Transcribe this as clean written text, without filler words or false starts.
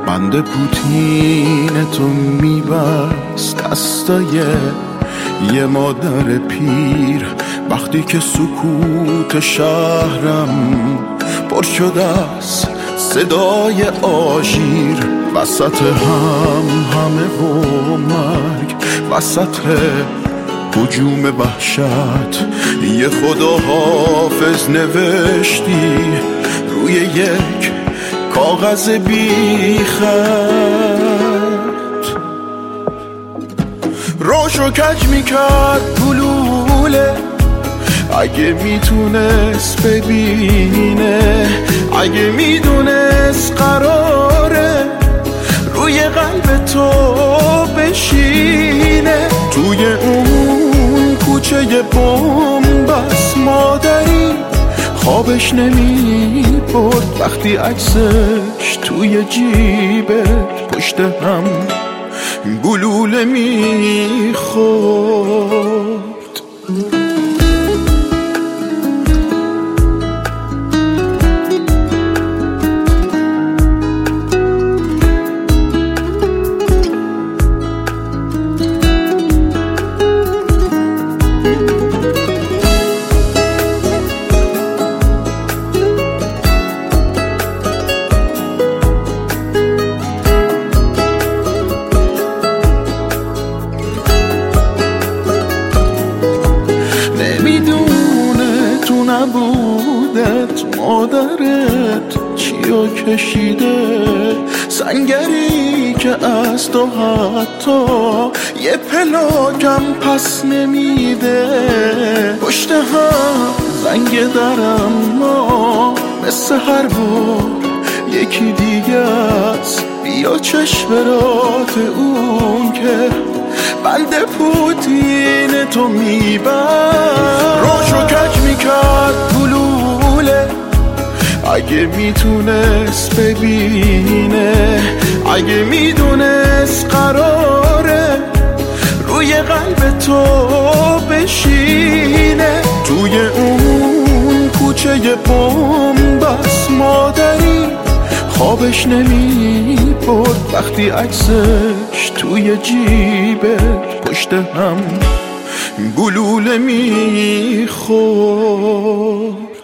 بند پوتین تو میبست دستای یه مادر پیر، وقتی که سکوت شهرم پر شده از صدای آژیر، وسط همه و مرگ، وسط هجوم وحشت، یه خداحافظ نوشتی روی یک کاغذ بی خط. روشو کج میکرد گلوله، اگه میتونست ببینه، اگه میدونست قراره روی قلب تو بشینه. توی اون کوچه بنبست مادری خوابش نمی برد، وقتی عکسش توی جیبش پشت هم گلوله می خورد. نمیدونه تو نبودت مادرت چیو کشیده، سنگری که از تو حتی یه پلاکم پس نمیده. پشت هم زنگ درم ما مثل هر بار یکی دیگه است، بیا چشم رات اون که بند پوتین تو میبرد. روشو کج میکرد گلوله، اگه میتونست ببینه، اگه میدونست قراره روی قلب تو بشینه. توی اون کوچه بنبست مادری خوابش نمی برد، وقتی عکسش توی جیبش پشت هم گلوله می خورد.